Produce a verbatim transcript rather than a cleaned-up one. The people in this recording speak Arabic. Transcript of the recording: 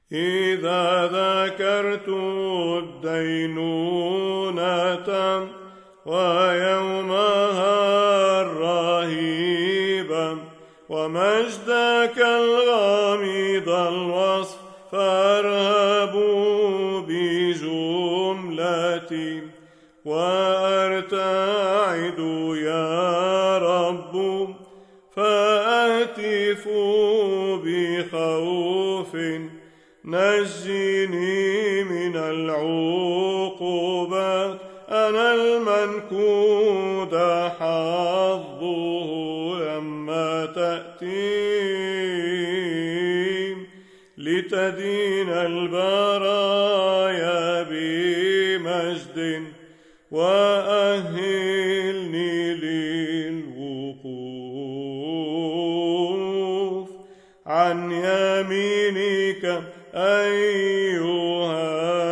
إذا ذكرت الدينونة ويومها الرهيب ومجدك الغامض الوصف فارهبوا بجملتي وأرتعد يا رب فأهتف بخوف نجني من العقوبات أنا المنكود حظه لما تأتي لتدين البرايا بمجد وأهلني للوقوف عن يمينك أيها